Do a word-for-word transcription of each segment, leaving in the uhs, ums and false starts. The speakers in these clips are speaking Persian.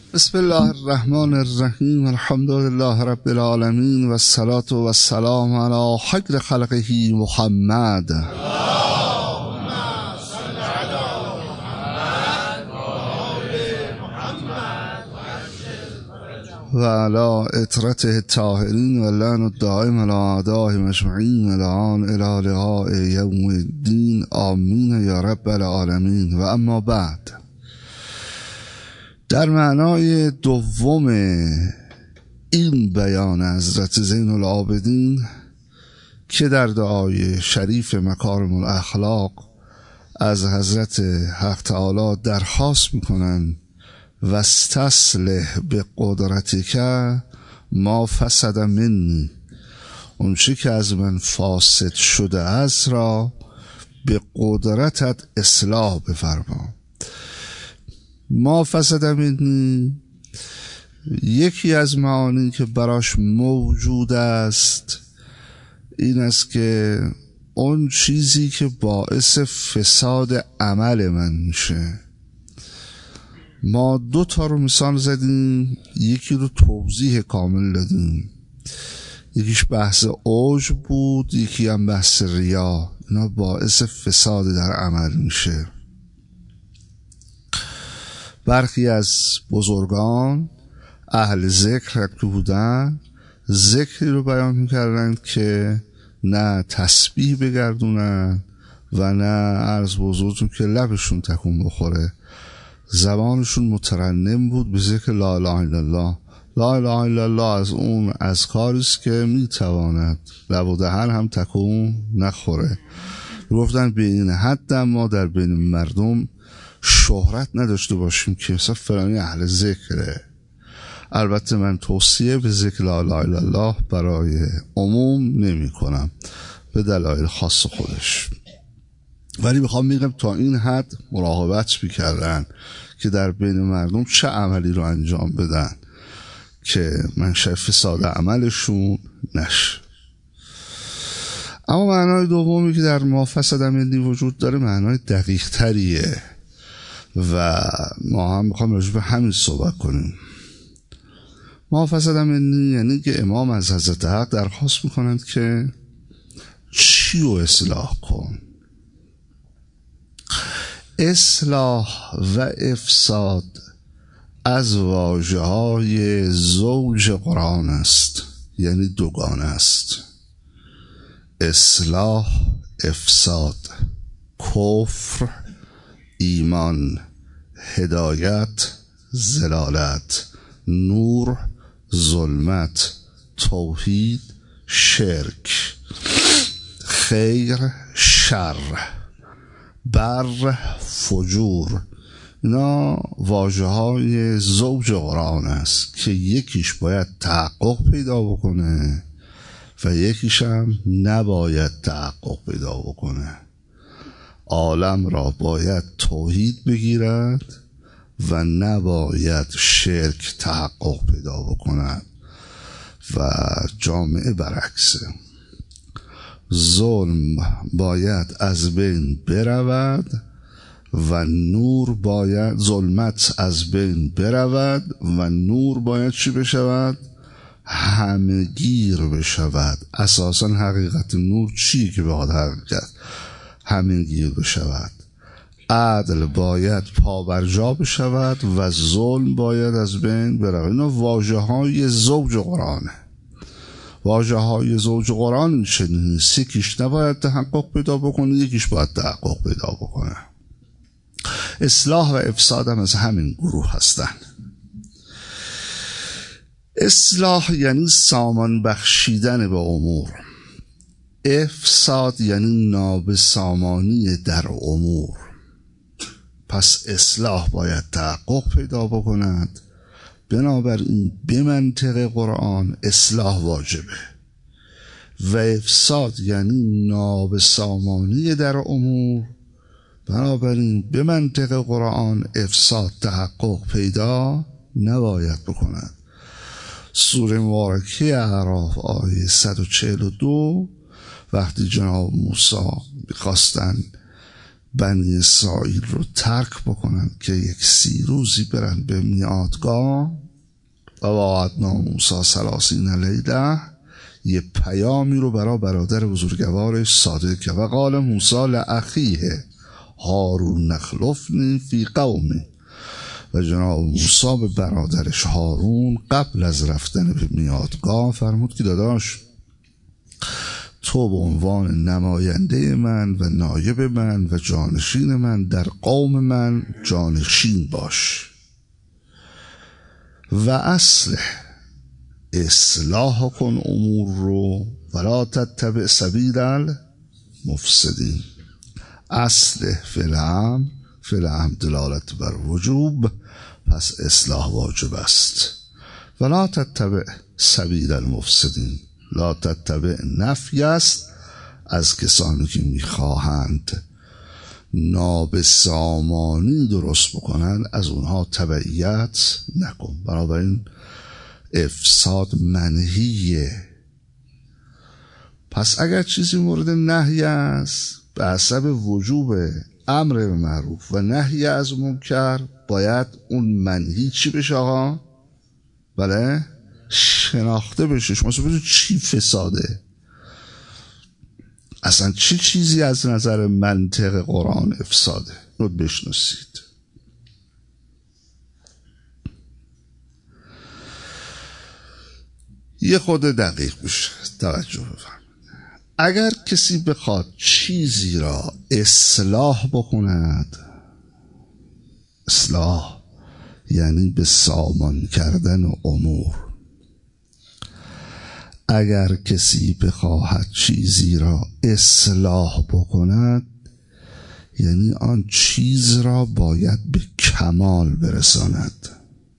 بسم الله الرحمن الرحیم. الحمد لله رب العالمین و الصلاة و السلام علی خیر خلقه محمد و علی اطرته الطاهرین و لعن الدائم علی اعدائهم اجمعین الان الی لقاء یوم الدین آمین یا رب العالمین. و اما بعد، در معنای دوم این بیان حضرت زین العابدین که در دعای شریف مکارم الاخلاق از حضرت حق تعالی درخواست میکنن و استصلح به قدرتک ما فسد منی، اون چی که از من فاسد شده است را به قدرتت اصلاح بفرما. ما فسد منی یکی از معانی که براش موجود است این است که اون چیزی که باعث فساد عمل من میشه. ما دو تا رو مثال زدیم، یکی رو توضیح کامل دادیم، یکیش بحث عجب بود، یکی هم بحث ریا. اینا باعث فساد در عمل میشه. برخی از بزرگان اهل ذکر که بودن ذکری رو بیان میکردن که نه تسبیح بگردونن و نه عرض بزرگتون که لبشون تکون بخوره، زبانشون مترنم بود به ذکر لا اله الا الله. لا اله الا الله از اون اذکاری است که میتواند لب و دهن هم تکون نخوره. گفتن به این حد ما در بین مردم شهرت نداشته باشیم که مثلا فلانی اهل ذکره. البته من توصیه به ذکر لا اله الا الله برای عموم نمی کنم به دلایل خاص خودش، ولی میخوام میگم تا این حد مراقبت میکردن که در بین مردم چه عملی رو انجام بدن که منشأ فساد عملشون نشه. اما معنای دومی که در ما فسد منی وجود داره معنای دقیق تریه و ما هم میخوام راجع به همین صحبت کنیم. ما فسد منی یعنی که امام از حضرت حق درخواست میکنند که چی رو اصلاح کن. اصلاح و افساد از واژه های زوج قرآن است، یعنی دوگانه است. اصلاح، افساد، کفر، ایمان، هدایت، ضلالت، نور، ظلمت، توحید، شرک، خیر، شر، بر، فجور. اینا واژه های زوج قرآن است که یکیش باید تحقق پیدا بکنه و یکیش هم نباید تحقق پیدا بکنه. عالم را باید توحید بگیرد و نباید شرک تحقق پیدا بکند و جامعه برعکسه. ظلم باید از بین برود و نور باید ظلمت از بین برود و نور باید چی بشود؟ همگیر بشود. اساسا حقیقت نور چیه که باید حقیقت همگیر بشود. عدل باید پابرجا بشود و ظلم باید از بین برود. اینا واژه های زوج قرآنه. واژه های زوج قرآن چنین نیست. یکیش نباید تحقق پیدا بکنه، یکیش باید تحقق پیدا بکنه. اصلاح و افساد هم از همین گروه هستن. اصلاح یعنی سامان بخشیدن به امور، افساد یعنی نابسامانی در امور. پس اصلاح باید تحقق پیدا بکند، بنابراین به منطق قرآن اصلاح واجبه. و افساد یعنی نابسامانی در امور، بنابراین به منطق قرآن افساد تحقق پیدا نباید بکند. سوره مبارکه اعراف آیه صد و چهل و دو وقتی جناب موسی خواستن بنی اسرائیل رو ترک بکنن که یک سی روزی برن به میادگاه و وعدنا موسی ثلاثین لیله، یه پیامی رو برای برادر بزرگوارش صادر کرد. و قال موسی لاخیه هارون اخلفنی فی قومی، و جناب موسی به برادرش هارون قبل از رفتن به میادگاه فرمود که داداش تو به عنوان نماینده من و نایب من و جانشین من در قوم من جانشین باش و اصلح، اصلاح کن امور رو، ولا تتبع سبیل المفسدین. اصلح فعل فعل دلالت بر وجوب، پس اصلاح واجب است. ولا تتبع سبیل المفسدین، لا تتبع نفی است از کسانی که میخواهند نابسامانی درست بکنند، از اونها تبعیت نکن. بنابراین افساد منهیه. پس اگر چیزی مورد نهی است به حسب وجوب امر به معروف و نهی از منکر، باید اون منهی چی بشه آقا؟ بله؟ شناخته بشه. شما ببینید چی فساده، اصلا چی چیزی از نظر منطق قرآن افساده رو بشناسید. یه خود دقیق بشه، توجه بفرمایید. اگر کسی بخواد چیزی را اصلاح بکند، اصلاح یعنی به سامان کردن امور، اگر کسی بخواهد چیزی را اصلاح بکند یعنی آن چیز را باید به کمال برساند.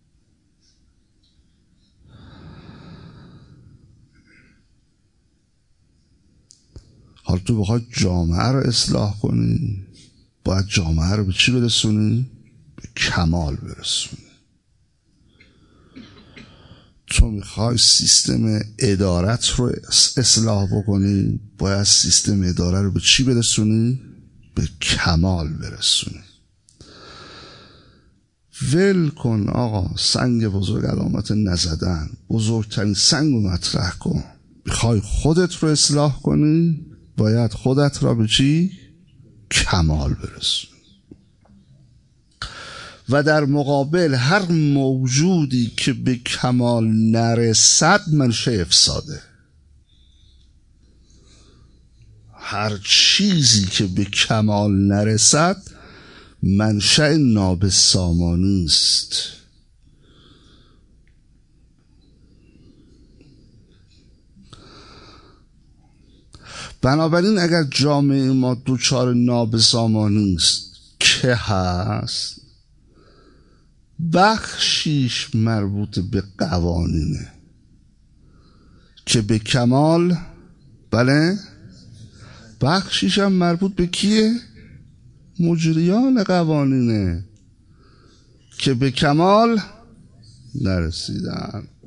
حالا تو بخواد جامعه رو اصلاح کنی، باید جامعه رو به چی برسونی؟ به کمال برسونی. تو میخوای سیستم ادارت رو اصلاح بکنی، باید سیستم اداره رو به چی برسونی؟ به کمال برسونی. ول کن آقا، سنگ بزرگ علامت نزدن، بزرگترین سنگ رو مطرح کن. میخوای خودت رو اصلاح کنی، باید خودت را به چی؟ کمال برسونی. و در مقابل هر موجودی که به کمال نرسد منشأ افساده. هر چیزی که به کمال نرسد منشأ نابسامانی است. بنابراین اگر جامعه ما دوچار نابسامانی است که هست، بخشیش مربوط به قوانینه که به کمال، بله، بخشیش هم مربوط به کیه؟ مجریان قوانینه که به کمال نرسیدن.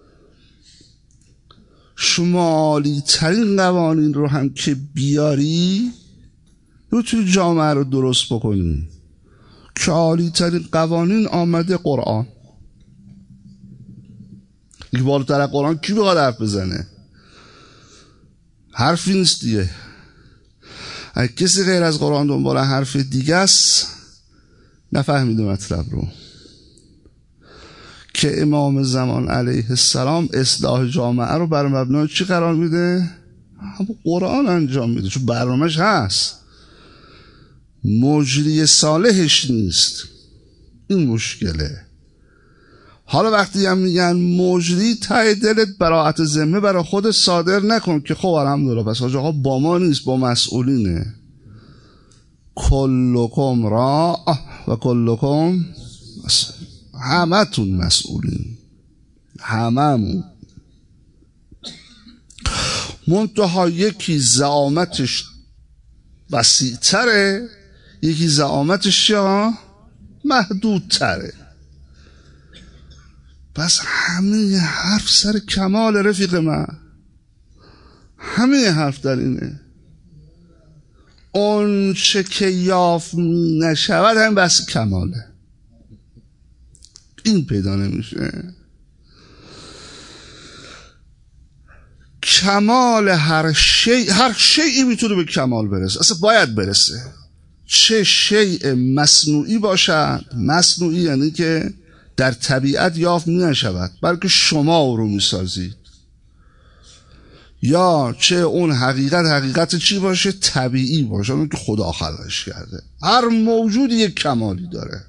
شما عالی ترین قوانین رو هم که بیاری میتونی جامعه رو درست بکنی. که عالی ترین قوانین آمده قرآن. دیگه بالاتر از قرآن کی بخواد حرف بزنه؟ حرفی نیست دیگه. اگه کسی غیر از قرآن دنبال حرف دیگه است نفهمیده مطلب رو. که امام زمان علیه السلام اصلاح جامعه رو بر مبنای چی قرار میده؟ همون قرآن انجام میده، چون برنامه‌اش هست. مجری صالحش نیست. این مشکله. حالا وقتی هم میگن مجری، ته دلت براءت ذمه برای خود صادر نکن که خب الحمدلله پس حاج آقا با ما نیست، با مسئولینه. کلکم را و کلکم مسئول. همه تون مسئولین، هممون. منتها یکی زعامتش وسیع تره، یکی زعامتش یا محدود تره. پس همه حرف سر کمال رفیق من، همه حرف در اینه. اون چه که یافت نشود هم بس کماله. این پیدا نمیشه. کمال هر شی، هر شیئی میتونه به کمال برسه، اصلا باید برسه، چه شیء مصنوعی باشد. مصنوعی یعنی که در طبیعت یافت نشود بلکه شما او رو میسازید، یا چه اون حقیقت حقیقت چی باشه؟ طبیعی باشه، اون که خدا خلقش کرده. هر موجودی یک کمالی داره،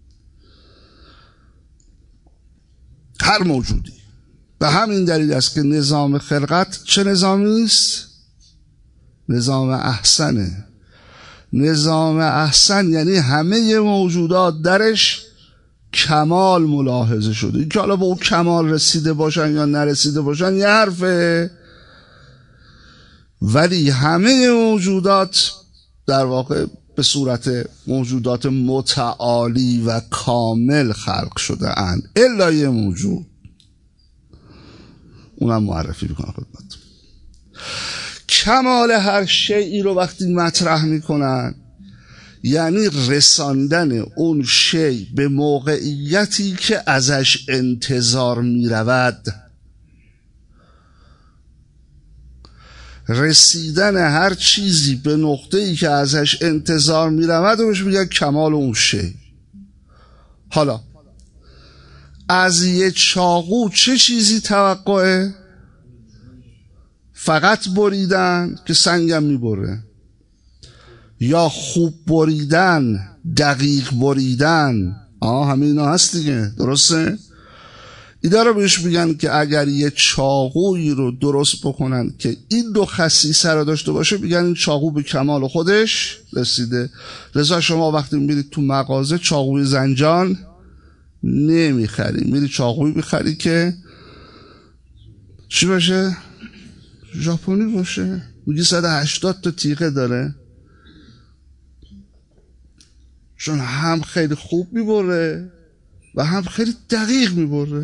هر موجودی. به همین دلیل است که نظام خلقت چه نظامی است؟ نظام احسنه. نظام احسن یعنی همه موجودات درش کمال ملاحظه شده. که حالا به اون کمال رسیده باشن یا نرسیده باشن یه حرفه، ولی همه موجودات در واقع به صورت موجودات متعالی و کامل خلق شده اند، الا یه موجود، اونم معرفی میکنم خدمت. کمال هر شیئی رو وقتی مطرح میکنن یعنی رساندن اون شی به موقعیتی که ازش انتظار میرود. رسیدن هر چیزی به نقطه‌ای که ازش انتظار میرود و بهش میگن کمال اون شی. حالا از یه چاقو چه چیزی توقعه؟ فقط بریدن که سنگم میبره، یا خوب بریدن، دقیق بریدن، آه همه اینا هست دیگه، درسته؟ اینا رو بهش میگن که اگر یه چاقویی رو درست بکنن که این دو خصیصه رو داشته باشه، میگن این چاقو به کمال خودش رسیده. لذا شما وقتی میرید تو مغازه چاقوی زنجان نمیخری، میری چاقوی میخری که چی باشه؟ ژاپنی باشه. میگی صد و هشتاد تا تیغه داره، چون هم خیلی خوب میبره و هم خیلی دقیق میبره.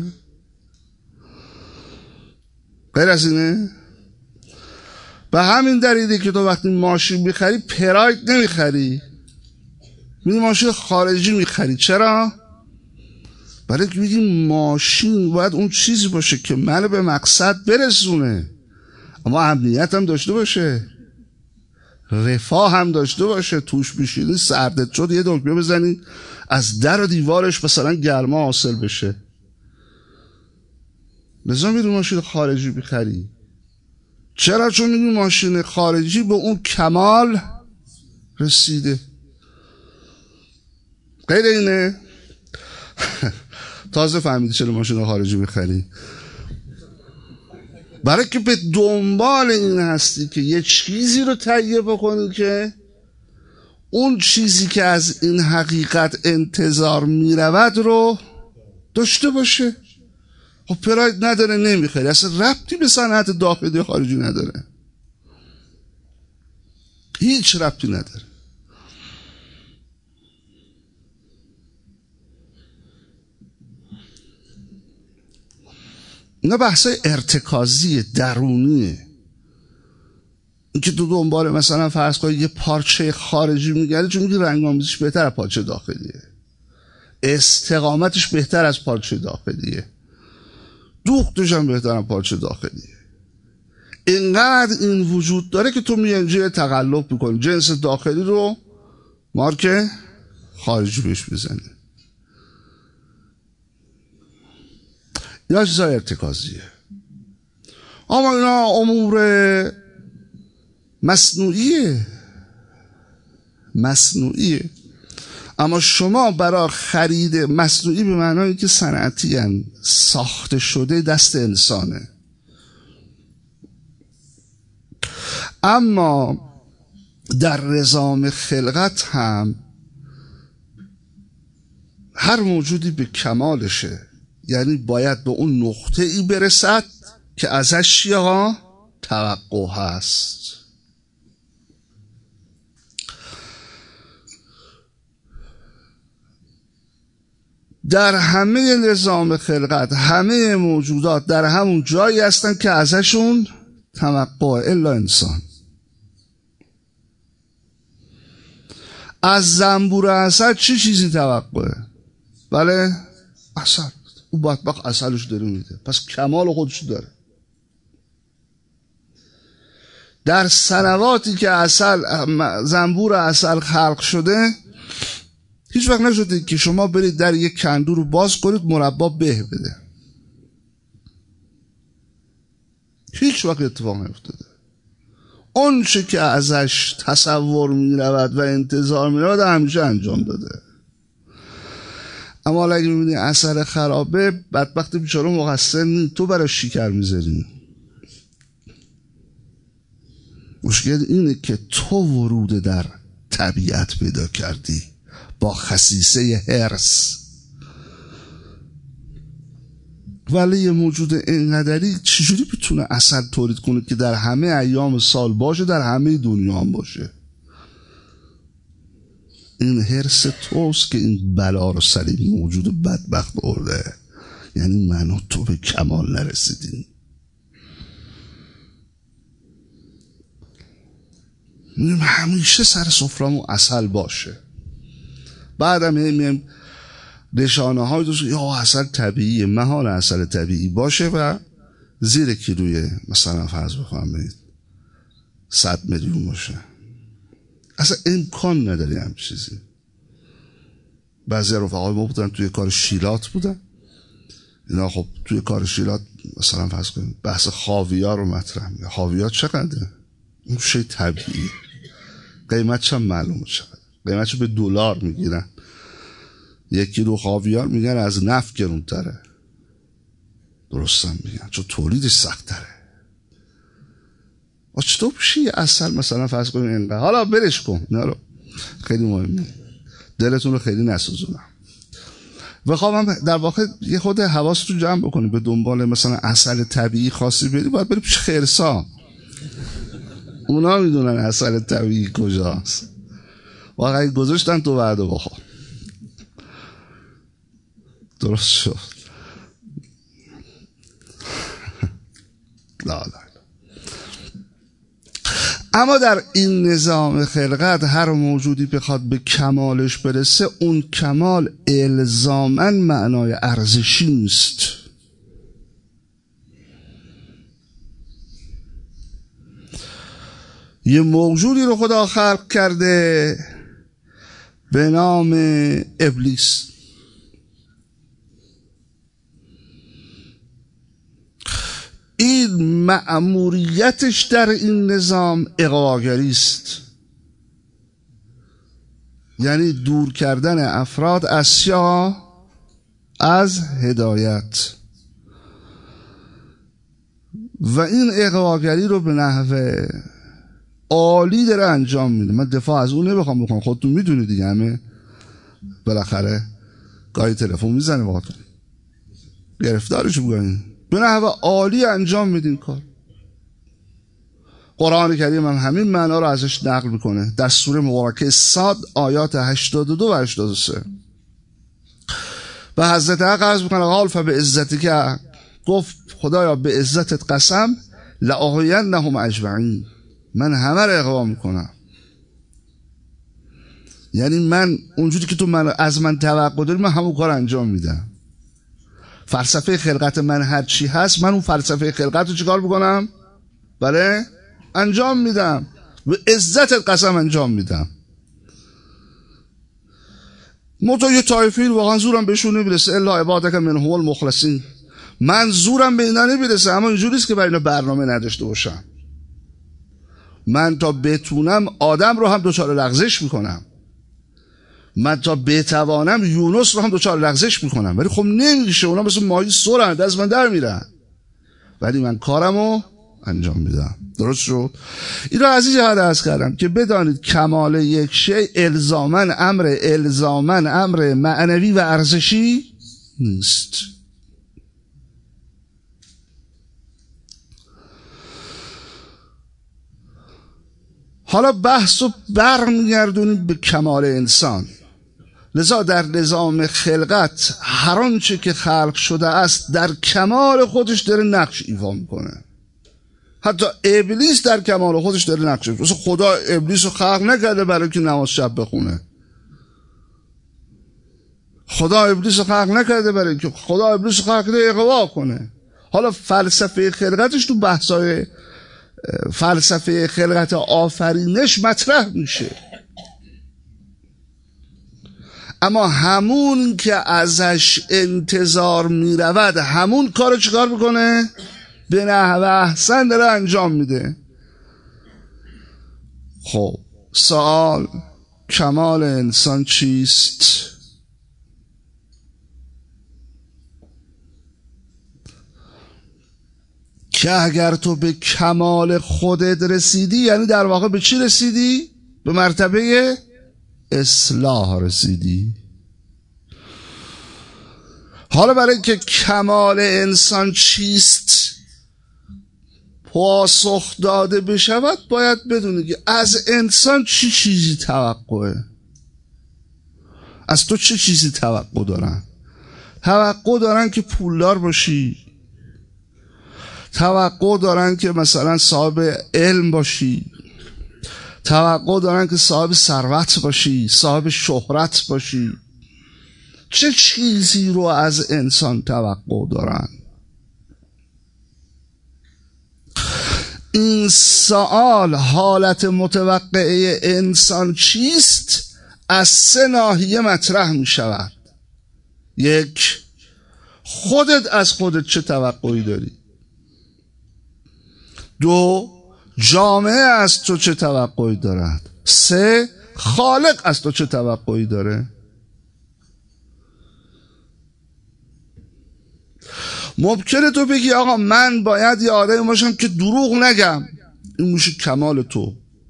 غیر از اینه؟ به همین دلیلی که تو وقتی ماشین میخری پراید نمیخری، میگی ماشین خارجی میخری. چرا؟ برای که میگی ماشین باید اون چیزی باشه که منو به مقصد برسونه، اما امنیت هم داشته باشه، رفاه هم داشته باشه. توش بشینی سردت شد یه دکمه بزنی از در و دیوارش مثلا گرما حاصل بشه. لذا میری ماشین خارجی بخری. چرا؟ چون میگی ماشین خارجی به اون کمال رسیده. غیر اینه؟ تازه فهمیدی چرا ماشین خارجی بخری؟ برای که به دنبال این هستی که یه چیزی رو تهیه بکنی که اون چیزی که از این حقیقت انتظار میرود رو داشته باشه. خب پراید نداره نمیخری، اصلا ربطی به صنعت داخلی خارجی نداره، هیچ ربطی نداره. اینا بحثای ارتکازی درونیه. این که تو دنبال مثلا فرض کنید یه پارچه خارجی میگردی چون میگه رنگ‌آمیزیش بهتر از پارچه داخلیه، استقامتش بهتر از پارچه داخلیه، دوختش هم بهتر از پارچه داخلیه. اینقدر این وجود داره که تو میانجه تقلب میکنی، جنس داخلی رو مارک خارجی بهش میزنی. یا چیزای ارتکازیه. اما اینا امور مصنوعیه مصنوعیه اما شما برای خرید مصنوعی به معنایی که صنعتی هن، ساخته شده دست انسانه. اما در نظام خلقت هم هر موجودی به کمالشه، یعنی باید به اون نقطه ای برسد که ازش یا توقع هست. در همه نظام خلقت همه موجودات در همون جایی هستن که ازشون توقع، الا انسان. از زنبور عسل چه چیزی توقعه؟ بله عسل. او بدبخت عسلش داره میده، پس کمال خودش داره. در سنواتی که عسل زنبور عسل خلق شده هیچ وقت نشده که شما برید در یک کندو رو باز کنید مربا به بده. هیچ وقت اتفاق نیفتاده. اون چه که ازش تصور می رود و انتظار می رود همیشه انجام داده. اما اگه می بینی عسل خرابه، بدبخت بیچاره مقصر نی، تو برای شکر میذاری. مشکل اینه که تو ورود در طبیعت پیدا کردی با خصیصه هرس. ولی یه موجود اینقدری چجوری بتونه عسل تولید کنه که در همه ایام سال باشه، در همه دنیا هم باشه؟ این هرس توست که این بلا رو سر این موجود بدبخت برده. یعنی من و تو به کمال نرسیدیم. میگیم همیشه سر سفرمون عسل باشه. بعدم میگیم نشانه های دوست یا عسل طبیعیه، محال عسل طبیعی باشه و زیر کیلوی مثلا فرض بفرمایید صد میلیون باشه. اصلا امکان نداری هم چیزی. بعضی رفقای ما بودن توی کار شیلات بودن، اینا خب توی کار شیلات مثلا فرض کنید بحث خاویار رو مطرح میگه. خاویار چقدره؟ اون شی طبیعی، قیمتش هم معلومه چقدر. قیمتش به دلار میگیرن. یک کیلو خاویار میگن از نفت گرونتره. درستم میگن چون تولیدش سخت تره. و چطور بشی عسل مثلا فرض کنیم اینقدر، حالا برش کن، نه رو خیلی مهمه، دلتون رو خیلی نسوزونم. بخوام در واقع یه خود حواستون جمع بکنی به دنبال مثلا عسل طبیعی خاصی بری، باید بری پیش خرسا. اونا میدونن عسل طبیعی کجاست. واقعا گذاشتن تو بعد بخور. درست شد. لا لا. اما در این نظام خلقت هر موجودی بخواد به کمالش برسه، اون کمال الزاماً معنای ارزشی نیست. یه موجودی رو خدا خلق کرده به نام ابلیس. این مأموریتش در این نظام اغواگری است، یعنی دور کردن افراد از سیا از هدایت. و این اغواگری رو به نحو عالی داره انجام میده. من دفاع از اون نمیخوام بکنم، خودتون میدونید دیگه، همه بالاخره گاهی تلفن میزنه باهاتون، گرفتارش بگوین. به نحو عالی انجام میدین کار. قرآن کریم هم همین معنا رو ازش نقل میکنه در سوره مبارکه صاد آیات هشتاد و دو و هشتاد و سه. و حضرت حق عرض میکنه قال فبعزتی که گفت خدایا به عزتت قسم لأغوینهم اجمعین، من همه رو اغوا میکنم. یعنی من اونجوری که تو من از من توقع داری من همون کار انجام میدم. فلسفه خلقت من هر چی هست، من اون فلسفه خلقت رو چیکار بکنم؟ بله انجام میدم، به عزتت قسم انجام میدم. متا یه طایفین واقعا زورم بهشون نمیرسه، الا عبادک منهم المخلصین. من زورم به اینا نمیرسه، اما اینجوریست که برای اینا برنامه نداشته باشم. من تا بتونم آدم رو هم دوچار لغزش میکنم، من تا بتوانم یونس رو هم دوچار لغزش میکنم، ولی خب نمیشه، اونا مثل ماهی سرن، دست من در میرن، ولی من کارمو انجام میدم. درست شد؟ این رو از این جهت عرض کردم که بدانید کمال یک شی الزاماً امر الزاماً امر معنوی و ارزشی نیست. حالا بحث رو برمیگردونیم به کمال انسان. لذا در نظام خلقت هر آنچه که خلق شده است در کمال خودش داره نقش ایفا میکنه. حتی ابلیس در کمال خودش داره نقش ایفا. خدا ابلیس رو خلق نکرده برای که نماز شب بخونه، خدا ابلیس خلق نکرده برای اینکه خدا ابلیس خلق کرده اغوا کنه. حالا فلسفه خلقتش تو بحثای فلسفه خلقت آفرینش مطرح میشه، اما همون که ازش انتظار میرود همون کارو چیکار میکنه؟ به نحو احسن داره انجام میده. خب سوال کمال انسان چیست؟ که اگر تو به کمال خودت رسیدی، یعنی در واقع به چی رسیدی؟ به مرتبه اصلاح رسیدی. حالا برای اینکه کمال انسان چیست پاسخ داده بشود باید بدونی که از انسان چی چیزی توقعه، از تو چه چیزی توقع دارن. توقع دارن که پولدار باشی، توقع دارن که مثلا صاحب علم باشی، توقع دارن که صاحب ثروت باشی، صاحب شهرت باشی. چه چیزی رو از انسان توقع دارن؟ این سوال حالت متوقعه انسان چیست از سه ناحیه مطرح می شود. یک، خودت از خودت چه توقعی داری؟ دو، جامعه از تو چه توقعی دارد؟ سه، خالق از تو چه توقعی داره؟ ممکنه تو بگی آقا من باید یه آدمی باشم که دروغ نگم، این میشه کمال تو.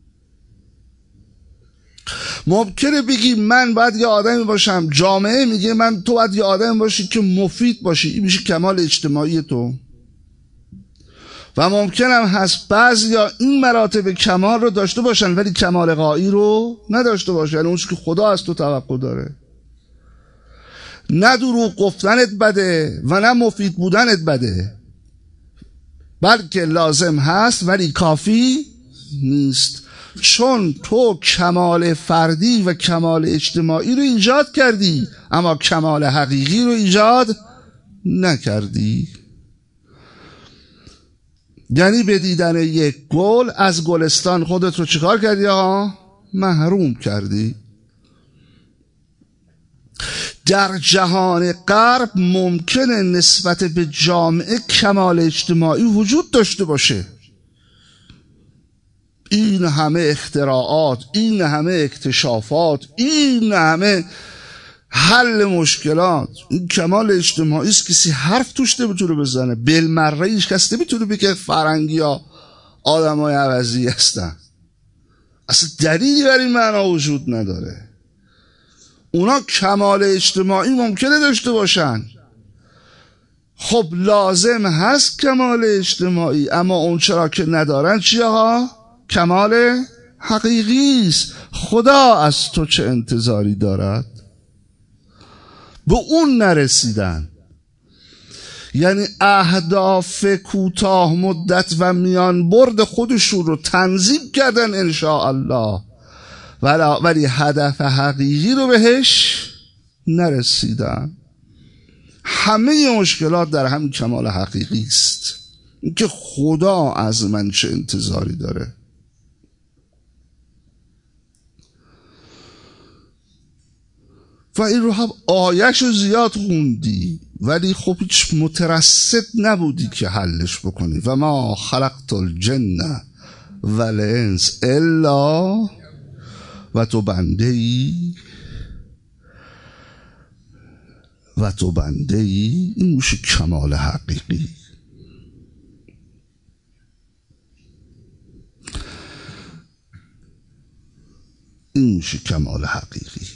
ممکنه بگی من باید یه آدمی باشم، جامعه میگه من تو باید یه آدمی باشی که مفید باشی، این میشه کمال اجتماعی تو. و ممکنم هست بعضیا این مراتب کمال رو داشته باشن ولی کمال غایی رو نداشته باشن، یعنی اون که خدا از تو توقع داره. نه دروغ گفتنت بده و نه مفید بودنت بده، بلکه لازم هست ولی کافی نیست، چون تو کمال فردی و اجتماعی اجتماعی رو ایجاد کردی اما کمال حقیقی رو ایجاد نکردی. یعنی به دیدن یک گل از گلستان خودت رو چیکار کردی آقا؟ محروم کردی. در جهان غرب ممکنه نسبت به جامعه کمال اجتماعی وجود داشته باشه، این همه اختراعات، این همه اکتشافات، این همه حل مشکلات، این کمال اجتماعی است، کسی حرف توش نمیتونه بزنه، بالمره هیچ کس نمیتونه بگه فرنگی ها آدم های عوضی هستن، اصلا دلیلی بر این معنا وجود نداره. اونا کمال اجتماعی ممکنه داشته باشن، خب لازم هست کمال اجتماعی، اما اون چرا که ندارن چیه ها؟ کمال حقیقی است. خدا از تو چه انتظاری دارد؟ به اون نرسیدن، یعنی اهداف کوتاه مدت و میان برد خودشون رو تنظیم کردن انشاءالله، ولی هدف حقیقی رو بهش نرسیدن. همه مشکلات در همین کمال حقیقی است، اینکه خدا از من چه انتظاری داره. و این رو هم آیش رو زیاد خوندی ولی خب هیچ مترصد نبودی که حلش بکنی. و ما خلقت الجن والانس الا، و تو بنده ای و تو بنده ای این میشه کمال حقیقی. این میشه کمال حقیقی.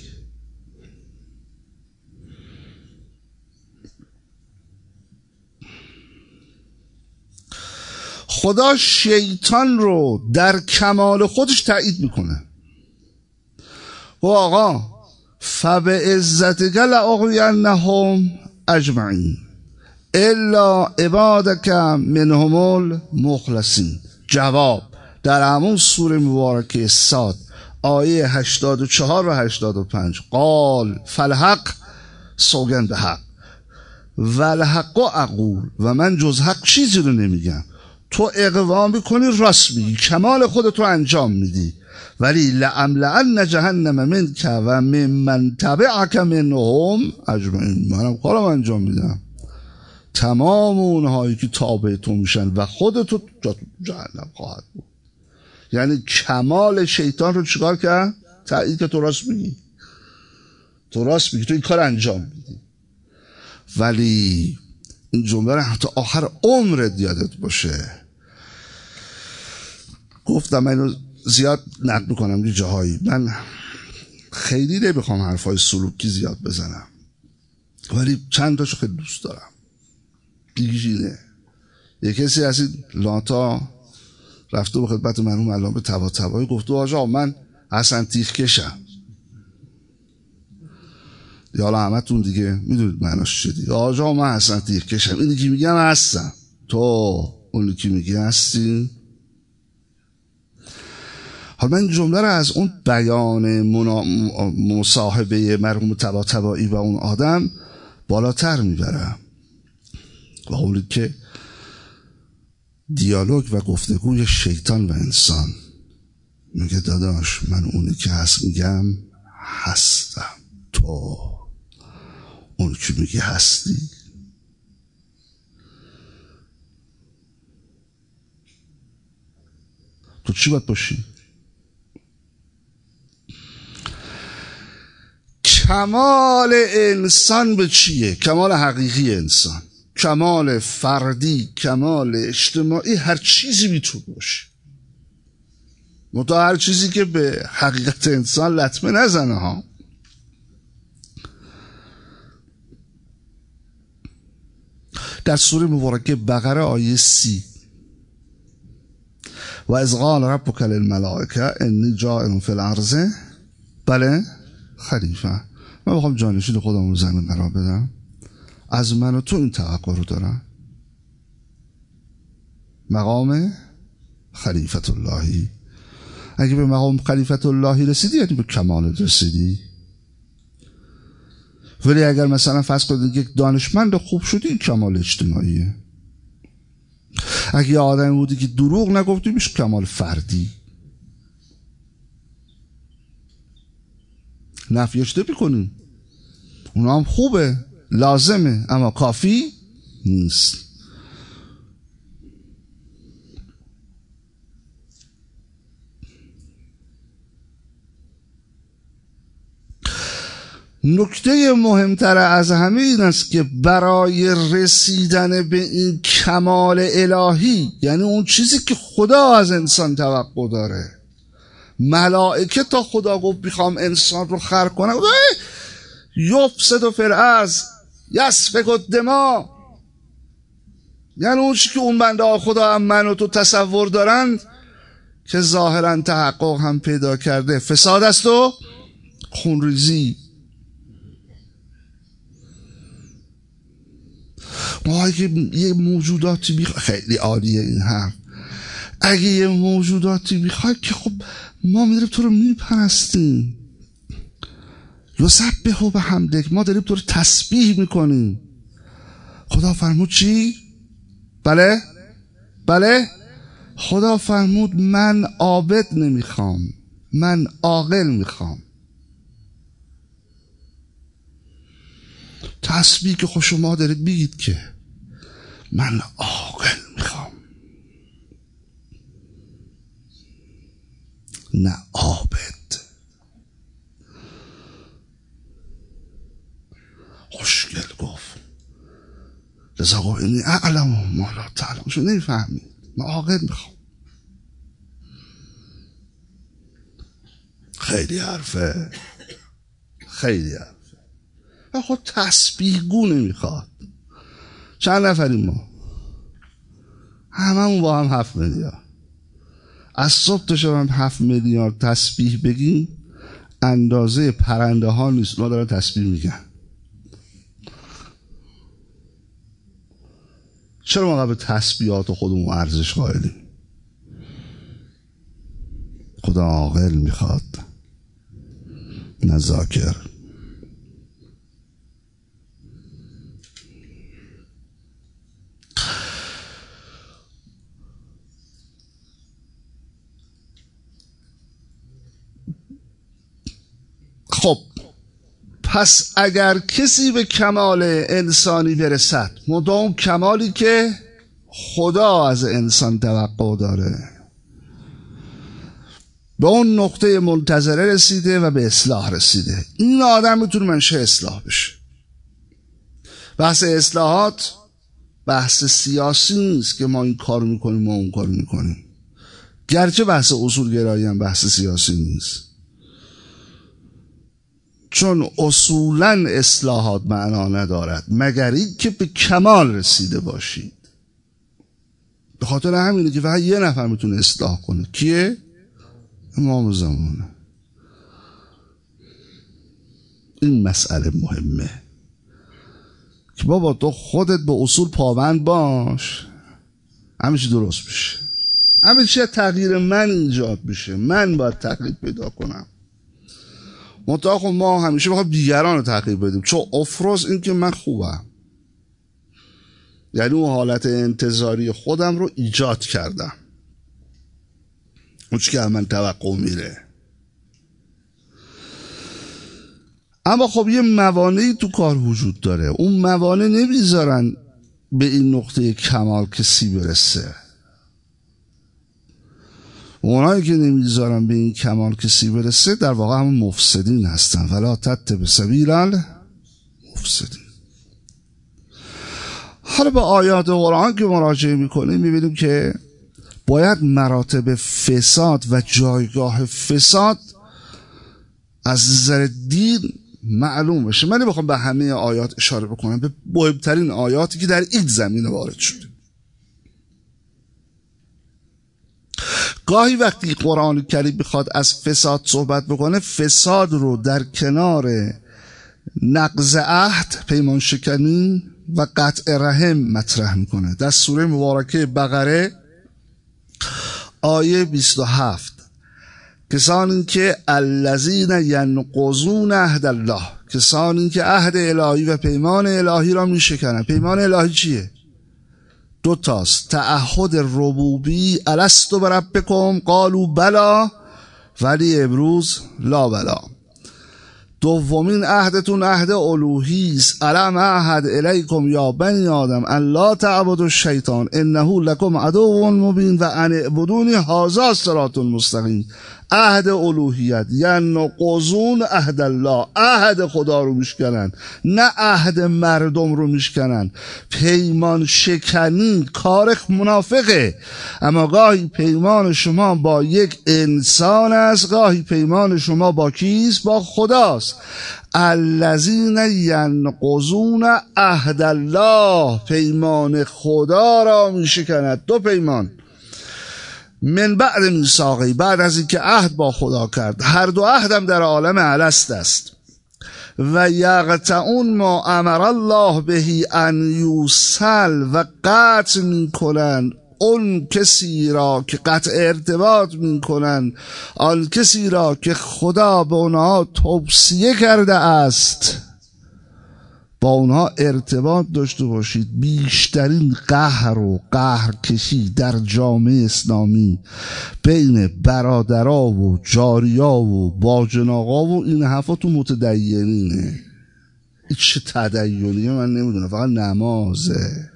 خدا شیطان رو در کمال خودش تایید میکنه. و آقا فبعزتک لأغوینهم اجمعین الا عبادک منهم المخلصین. جواب در همون سوره مبارکه صاد آیه هشتاد و چهار و هشتاد و پنج، قال فالحق سوگند به حق و الحق اقول و من جز حق چیزی رو نمیگم. تو اقوام میکنی، راست میگی، کمال خودت رو انجام میدی، ولی لأملأن جهنم منک و ممن تبعک منهم اجمعین، منم کارم انجام میدم، تمام اونهایی که تابع تو میشن و خودتو جهنم خواهد بود. یعنی کمال شیطان رو چیکار کرد؟ تایید که تو راست میگی، تو راست میگی، تو این کار انجام میدی. ولی این جمله رو حتی آخر عمرت یادت باشه. گفتم من اینو زیاد نقد میکنم یه جاهایی، من خیلی نمیخوام حرفای سلوکی زیاد بزنم، ولی چند تاشو خیلی دوست دارم. دیگه یه کسی از این لانتا رفته به خدمت مرحوم علامه طباطبایی، گفته آقا من حسن تیغ کشم. یا حالا همتون دیگه میدونید معناش چیه دیگه. آقا من حسن تیغ کشم، اینی که میگم هستم، تو اونی که میگی هستی. حالا من جمله رو از اون بیان منا... مصاحبه مرحوم طباطبایی و اون آدم بالاتر میبرم و اونی که دیالوگ و گفتگوی شیطان و انسان. میگه داداش من اونی که هست میگم هستم، تو اونی که میگی هستی. تو چی باید باشی؟ کمال انسان به چیه؟ کمال حقیقی انسان، کمال فردی، کمال اجتماعی، هر چیزی میتونه باشه، منتها هر چیزی که به حقیقت انسان لطمه نزنه ها. در سوره مبارکه بقره آیه سی، و اذ قال ربک للملائکه انی جاعل فی الارض بله خلیفه. من بخوام جانشین خودم رو زمین قرار بدم، از من و تو این توقع رو دارم، مقام خلیفت اللهی. اگه به مقام خلیفت اللهی رسیدی یعنی به کمال رسیدی. ولی اگر مثلا فرض کنید یک دانشمند خوب شدی، این کمال اجتماعیه. اگه یه آدمی بودی که دروغ نگفتی، میشه کمال فردی. نفیش نمی کنیم، اونا هم خوبه، لازمه، اما کافی نیست. نکته مهمتر از همه این است که برای رسیدن به این کمال الهی، یعنی اون چیزی که خدا از انسان توقع داره، ملائکه تا خدا گفت میخوام انسان رو خلق کنم، یفسد فی الارض یسفک الدماء، یعنی اون چیزی که اون بنده خدا هم من و تو تصور دارند که ظاهرا تحقق هم پیدا کرده، فساد است و خونریزی. ما اگه یه موجوداتی میخواد، خیلی عالیه این حرف، اگه یه موجوداتی میخواد که خب ما میداریم تو رو میپرستیم، یسبحوا بحمدک، ما داریم تو رو تسبیح میکنیم. خدا فرمود چی؟ بله بله خدا فرمود من عابد نمیخوام، من عاقل میخوام. تسبیح که خود شما دارید میگید که من عاقل میخوام، نه عابد. خوشگل گفت، لذا گفت اینی اعلم ما لا تعلم، شو نمیفهمید، من عاقل میخوام. خیلی حرفه، خیلی حرفه. و خود تسبیح گو نمیخواد. چند نفریم ما؟ هممون با هم هفت میلیارد. از صبح تا شب هم هفت میلیارد تسبیح بگیم اندازه پرنده ها نیست. ما دارن تسبیح میگن. چرا ما به تسبیحات خودمون ارزش قائلیم؟ خدا عاقل میخواد، نه ذاکر. پس اگر کسی به کمال انسانی برسد، منتها اون کمالی که خدا از انسان توقع داره، به اون نقطه منتظره رسیده و به اصلاح رسیده، این آدم میتونه منشه اصلاح بشه. بحث اصلاحات بحث سیاسی نیست که ما این کار میکنیم ما اون کار میکنیم، گرچه بحث اصولگرایی هم بحث سیاسی نیست، چون اصولا اصلاحات معنا ندارد مگر این که به کمال رسیده باشید. به خاطر همینه که فقط یه نفر میتونه اصلاح کنه. کیه؟ امام زمانه. این مسئله مهمه که بابا تو خودت به اصول پابند باش، همه چی درست بشه، همه چی تغییر من ایجاد بشه، من باید تغییر پیدا کنم. منتها خب ما همیشه بخوام دیگران رو تغییر بدیم، چون افروز این که من خوبم، یعنی اون حالت انتظاری خودم رو ایجاد کردم، اون چی که من توقع میره. اما خب یه موانعی تو کار وجود داره، اون موانع نمیذارن به این نقطه کمال کسی برسه. اونایی که نمیذارن به این کمال کسی برسه در واقع همون مفسدین هستن. فلا تتبع سبیل المفسدین. حالا به آیات قرآن که مراجعه میکنیم میبینیم که باید مراتب فساد و جایگاه فساد از نظر دین معلوم بشه. من نمیخوام به همه آیات اشاره بکنم، به مهمترین آیاتی که در این زمینه وارد شده. گاهی وقتی قرآن کریم بخواد از فساد صحبت بکنه، فساد رو در کنار نقض عهد، پیمان شکنی و قطع رحم مطرح میکنه. در سوره مبارکه بقره آیه بیست و هفت، کسانی که الذین ینقضون عهد الله، کسانی که عهد الهی و پیمان الهی را میشکنن. پیمان الهی چیه؟ دو تاست، تعهد ربوبی، الستو بربکم قالوا بلا ولی امروز لا بلا. دومین عهدتون عهد الوهی است، الم اعهد الیکم یا بنی آدم ان لا تعبدوا الشیطان انه لکم عدو مبین و ان اعبدونی هذا صراط مستقیم. عهد الوهیت، ینقضون عهد الله، عهد خدا رو میشکنن، نه عهد مردم رو میشکنن. پیمان شکنی کار منافقه، اما گاهی پیمان شما با یک انسان است، گاهی پیمان شما با کیست؟ با خداست. الذین ینقضون عهد الله، پیمان خدا را میشکند. دو پیمان، من بعد میثاقه، بعد از اینکه عهد با خدا کرد. هر دو عهدم در عالم الست است. و یقطعون ما امر الله بهی ان یوصل، و قطع میکنن اون کسی را که قطع ارتباط میکنن، آن کسی را که خدا به اونها توصیه کرده است با اونها ارتباط داشته باشید. بیشترین قهر و قهر کشی در جامعه اسلامی بین برادرها و جاریا و باجناقا و این حرفا تو متدینینه. این چه تدینیه من نمیدونم، فقط نمازه،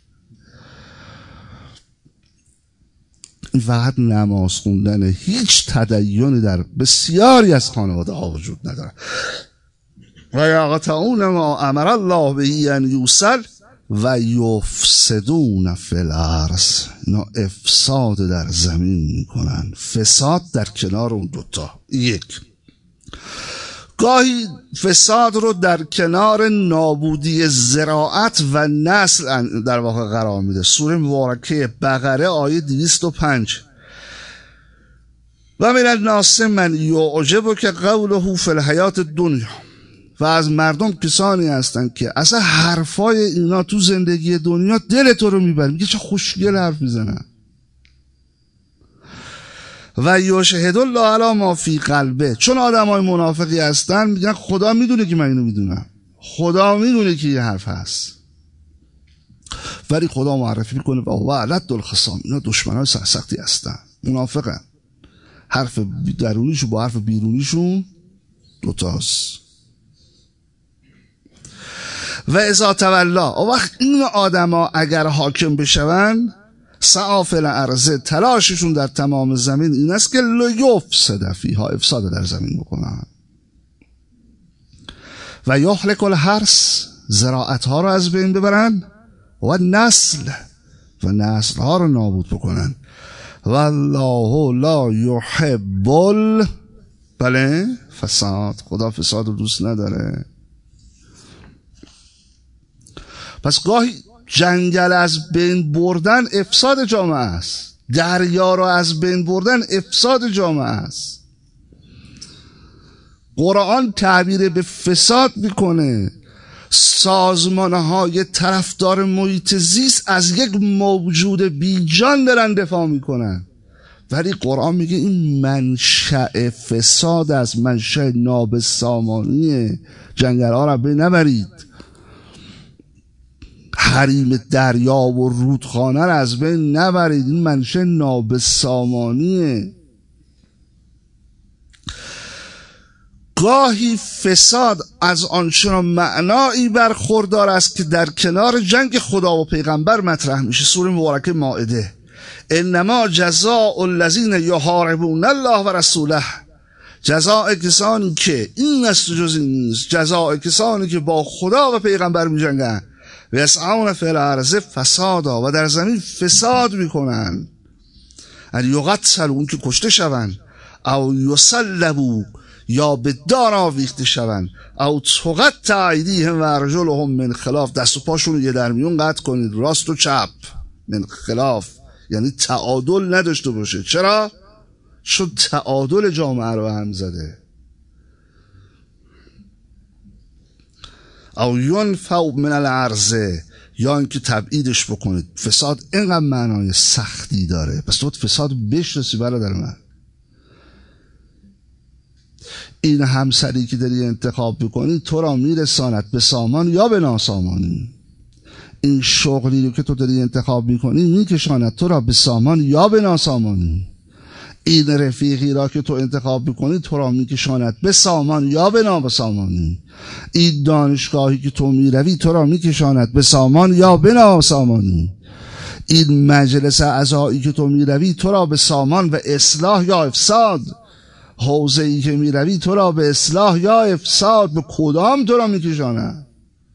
این فقط نماز خوندنه، هیچ تدینی در بسیاری از خانواده ها وجود نداره. و یقطعون ما امر الله به ان یوصل و یفسدون فی الارض، اینا افساد در زمین میکنن. فساد در کنار اون دوتا. یک، گاهی فساد رو در کنار نابودی زراعت و نسل در واقع قرار میده. سوره مبارکه بقره آیه دویست و پنج، و من الناس من یعجبک قوله فی الحیات الدنیا، و از مردم کسانی هستن که اصلا حرفای اینا تو زندگی دنیا دل تو رو میبره، میگه چه خوشگل حرف میزنن. و یشهد الله علی ما فی قلبه، چون آدم های منافقی هستن میگن خدا میدونه که من اینو میدونم، خدا میدونه که این حرف هست، ولی خدا معرفی میکنه و هو علد الخصام، اینا دشمن های سرسختی هستن، منافقن. حرف درونیشون با حرف بیرونیشون دوتاست. و اذا تولا، او وقت این آدما اگر حاکم بشون، سعی فی الارض، تلاششون در تمام زمین این است که لیفسد فیها، افساد در زمین بکنن، و یهلک الحرث، زراعت ها رو از بین ببرن، و نسل، و نسل ها رو نابود بکنن. والله لا یحب ال بله فساد، خدا فساد رو دوست نداره. پس گاهی جنگل از بین بردن افساد جامعه است، دریا رو از بین بردن افساد جامعه است. قرآن تعبیر به فساد میکنه سازمانهای طرفدار محیط زیست از یک موجود بیجان دارن دفاع میکنن، ولی قرآن میگه این منشأ فساد از منشأ نابسامانیه، جنگل ها رو بین نبرید، حریم دریا و رودخانه رو از بین نبرید، این منشأ نابسامانیه. گاهی فساد از آنچنان معنایی برخوردار است که در کنار جنگ خدا و پیغمبر مطرح میشه. سوره مبارکه مائده، انما جزاء الذین یحاربون الله و رسوله، جزاء کسانی که این است و جز این نیست، جزاء کسانی که با خدا و پیغمبر میجنگن، و یسعون فی الارض فسادا، و در زمین فساد میکنن، ان یقتلوا، اون که کشته شوند، او یصلبوا، یا به دار آویخته شوند، او تقطع ایدیهم و ارجلهم من خلاف، دست و پاشون یه در میون قطع کنید، راست و چپ، من خلاف یعنی تعادل نداشته باشه. چرا؟ چون تعادل جامعه رو هم زده. او ینفوا من الارض، یا اینکه تبعیدش بکنید. فساد اینقدر معنای سختی داره، پس تو فساد بشناسی برادر من. این همسری که داری انتخاب بکنی تو را میرساند به سامان یا به ناسامانی. این شغلی رو که تو داری انتخاب میکنی میکشاند تو را به سامان یا به ناسامانی. این رفیقی را که تو انتخاب میکنی تو را میکشاند به سامان یا به ناسامانی. این دانشگاهی که تو میروی تو را میکشاند به سامان یا به ناسامانی. این مجلس عزایی که تو میروی تو را به سامان و اصلاح یا افساد. حوزه ای که میروی تو را به اصلاح یا افساد، به کدام تو را میکشاند؟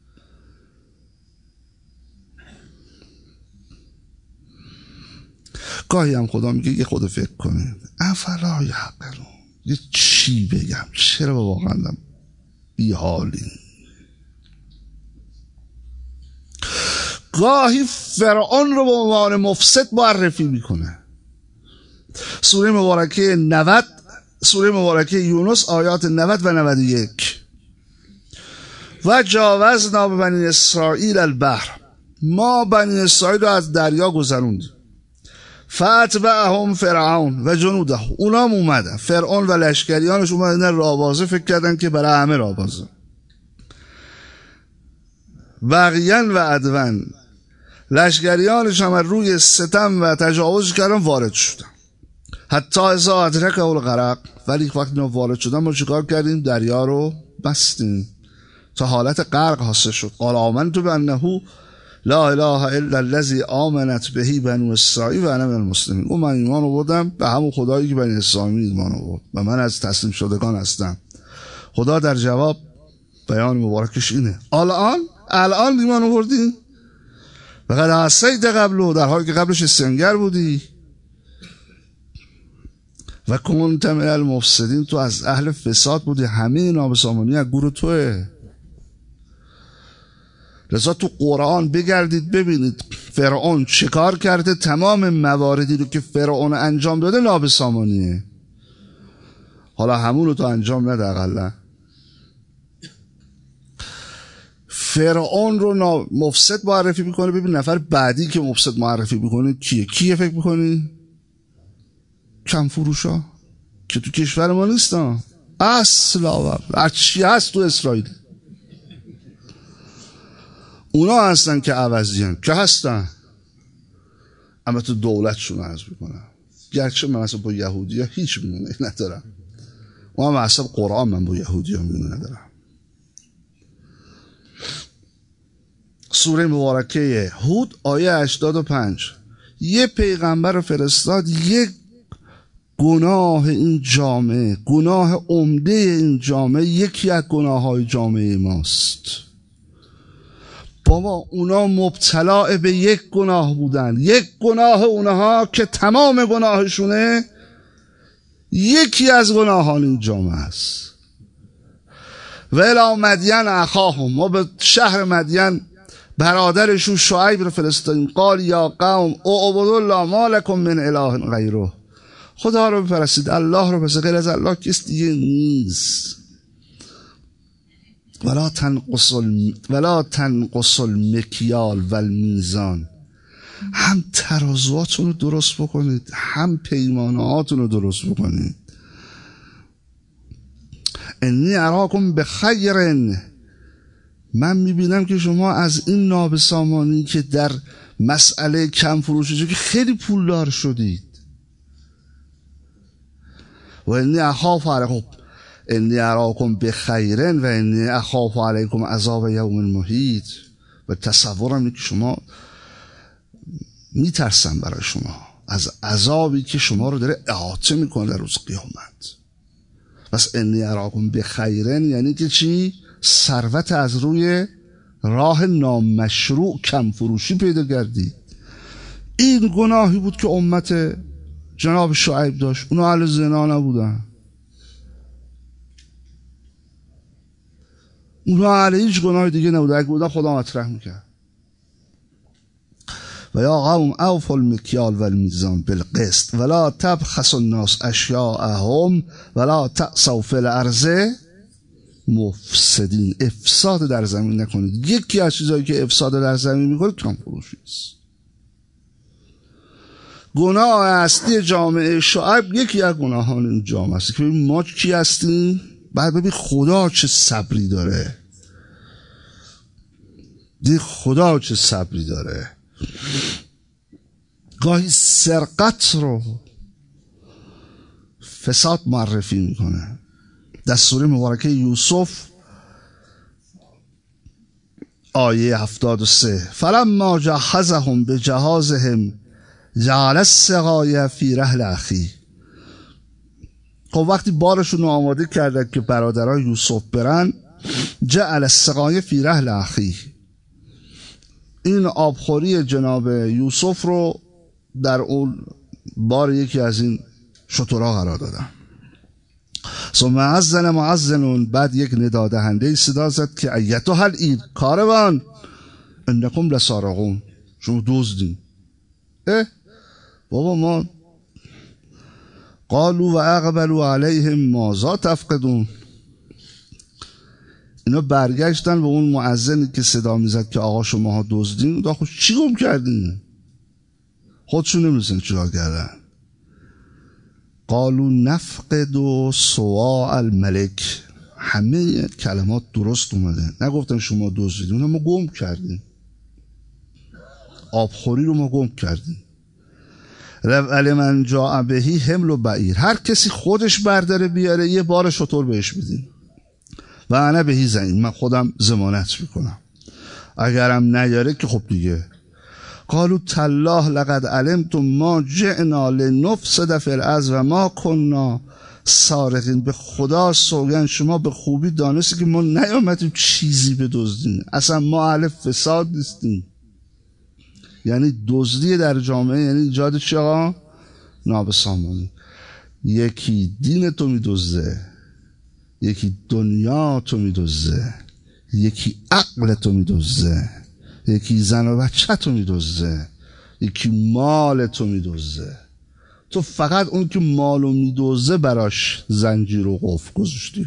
گاهی هم خدا میگه یه خود فکر کنید، افلا یعقلون، یه چی بگم، چرا واقعا بی حالی. گاهی فرعون رو به عنوان مفسد معرفی میکنه. سوره مبارکه نود، سوره مبارکه یونس آیات نود و نود و یک، و جاوزنا به بنی اسرائیل البحر، ما بنی اسرائیل رو از دریا گذروندیم، فاتبعهم فرعون و جنوده، اونا هم اومدن، فرعون و لشکریانش اومدن رابازه، فکر کردن که برای همه رابازه، بغیان و عدوان، لشکریانش هم روی ستم و تجاوز کردن وارد شدن، حتی اذا ادرکه الغرق، ولی وقتی اینا وارد شدن ما چیکار کردیم؟ دریا رو بستیم تا حالت غرق حاصل شد. قال آمنت بانه لا اله الا الذی آمنت به بنو اسرائیل و انا من المسلمین. او من ایمان آوردم به همون خدایی که بنی اسرائیل ایمان آورد و من از تسلیم شدگان هستم. خدا در جواب بیان مبارکش اینه، الان الان ایمان آوردی؟ فقد عصیت قبل، در حالی که قبلش اسیانگر بودی. و کنت من المفسدین، تو از اهل فساد بودی، همه نابسامانی از گور توه. لذا تو قرآن بگردید ببینید فرعون چیکار کرده. تمام مواردی رو که فرعون انجام داده نابسامانیه. حالا همون رو تو انجام نده، اقلا فرعون رو مفسد معرفی میکنه. ببین نفر بعدی که مفسد معرفی میکنه کیه؟ کیه فکر میکنی؟ کم فروشا که تو کشور ما نیستن اصلا. چی هست تو اسرائیل؟ اونا هستن که عوضیان که هستن، اما تو دولتشون عرض میکنم. گرچه من اصلا با یهودی ها هیچ میونه ندارم، اما اصلا قرآن من با یهودی ها میونه ندارم. سوره مبارکه هود آیه هشتاد و پنج. یه پیغمبر رو فرستاد، یک گناه این جامعه، گناه عمده این جامعه یکی از گناه های جامعه ماست. بابا اونا مبتلا به یک گناه بودن، یک گناه اونها که تمام گناهشونه یکی از گناهان این جامعه است. و الی مدین اخاهم، ما به شهر مدین برادرشون شعیب رو فرستادیم. قال یا قوم اعبدوا الله ما لکم من اله غیره، خدا رو بپرستید، الله رو پس غیر از الله کس دیگه نیست. ولا تنقص ولا تنقص المکیال و المیزان، هم ترازوهاتون رو درست بکنید، هم پیمانهاتون رو درست بکنید. انی اراکم بخیر، من میبینم که شما از این نابسامانی که در مسئله کم فروشی که خیلی پولدار شدید. و انی اخاف علیکم انی اراکم بخیر و انی اخاف علیکم عذاب یوم محیط، و تصورم که شما میترسم برای شما از عذابی که شما رو داره احاطه میکنه در روز قیامت. پس انی اراکم بخیرن یعنی که چی؟ ثروت از روی راه نامشروع کم فروشی پیدا کردید. این گناهی بود که امت جناب شعیب داشت. اونا اهل زنا نبودن، اونا اهل هیچ گناه دیگه نبودن، اگه بودن خدا مطرح میکرد. و یا قوم اوفوا المکیال و المیزان بالقسط ولا تبخسوا الناس اشیاءهم ولا تعثوا فی الارض مفسدین. افساد در زمین نکنید. یکی از چیزایی که افساد در زمین میکنه کم فروشی است. گناه اصلی جامعه شعیب یکی از گناهان این جامعه است که ببین ما کی هستیم. بعد ببین خدا چه صبری داره، دی خدا چه صبری داره. گاهی سرقت رو فساد معرفی میکنه. در سوره مبارکه یوسف آیه هفتاد و سه فلما جهزهم بجهازهم جعل السقایا فی رحل اخی. خب وقتی بارشون رو آماده کردن که برادران یوسف برن، جعل السقایا فی رحل اخی، این آبخوری جناب یوسف رو در اون بار یکی از این شترها قرار دادن. ثم اذن مؤذن، بعد یک ندا دهنده صدا زد که ایتها العیر کاروان انکم لسارقون، شما دزدین. اه بابا ما قالوا و اقبلوا علیهم ماذا تفقدون. اینا برگشتن به اون مؤذنی که صدا میزد که آقا شما ها دزدین، دا خود چی گم کردین؟ خودشون نمیدونن چیکار کردن. قالوا نفقد و سواع الملک، همه کلمات درست اومده، نگفتن شما دزدین، اونا ما گم کردیم، آبخوری رو ما گم کردیم. ولی من جاء بهی حمل و بعیر، هر کسی خودش برداره بیاره یه بار شتر بهش بدین. و انا بهی زعیم، من خودم ضمانت میکنم، اگرم نیاره که خب دیگه. قالوا تالله لقد علمتم ما جئنا لنفسد فی الارض و ما كنا سارقین. به خدا سوگند شما به خوبی دانستی که ما نیامدیم چیزی بدزدیم، اصلا ما اهل فساد نیستیم. یعنی دزدی در جامعه یعنی ایجاد چی آقا؟ نابسامانی. یکی دین تو میدزده، یکی دنیا تو میدزده، یکی عقل تو میدزده، یکی زن و بچه تو میدزده، یکی مال تو میدزده. تو فقط اون که مالو میدزده براش زنجیر و قفل گذاشتی.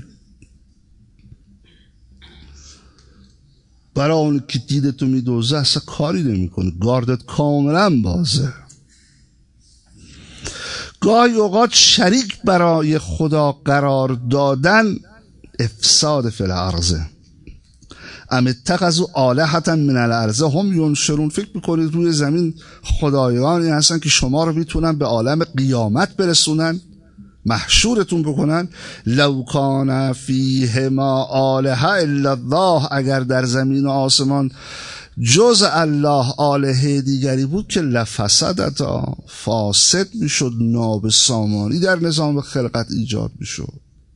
برای اون که دیدتو میدوزه اصلا کاری نمی کنه، گاردت کاملا بازه. گاهی اوقات شریک برای خدا قرار دادن افساد فی الارض. ام اتخذوا آلهة من الارض هم ینشرون. فکر میکنید روی زمین خدایانی هستن که شما رو میتونن به عالم قیامت برسونن، محشورتون بکنن. لو کان فیهما آلهه الا الله، اگر در زمین و آسمان جز الله آلهه دیگری بود که لفسدتا، فاسد میشد، نابسامانی در نظام خلقت ایجاد میشد.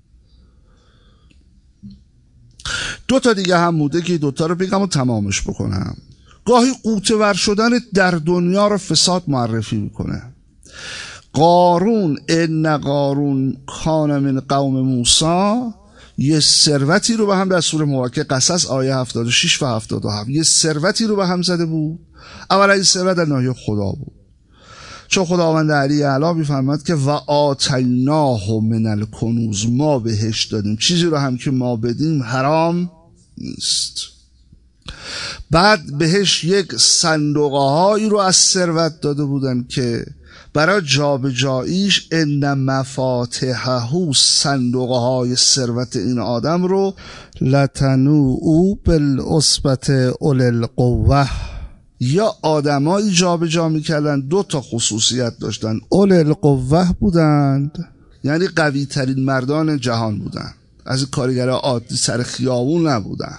دو تا دیگه هم بوده که دوتا رو بگم و تمامش بکنم. گاهی قوتور شدن در دنیا رو فساد معرفی میکنه. قارون، ان قارون کان من قوم موسی، یه ثروتی رو به هم در سوره مبارکه قصص آیه هفتاد و شش و هفتاد و هفت یه ثروتی رو به هم زده بود. اولا این ثروت در ناحیه خدا بود، چون خداوند علی اعلی میفرماد که و آتیناه من الکنوز، ما بهش دادیم چیزی رو هم که ما بدیم حرام نیست. بعد بهش یک صندوقه هایی رو از ثروت داده بودن که برای جابجاییش ان مفاتحه، صندوقه های ثروت این آدم رو لتنوء بالعصبة اولی القوة، یا آدمایی جابجا میکردن دو تا خصوصیت داشتن، اولی القوة بودند یعنی قوی ترین مردان جهان بودن، از کارگرای عادی سر خیابون نبودن.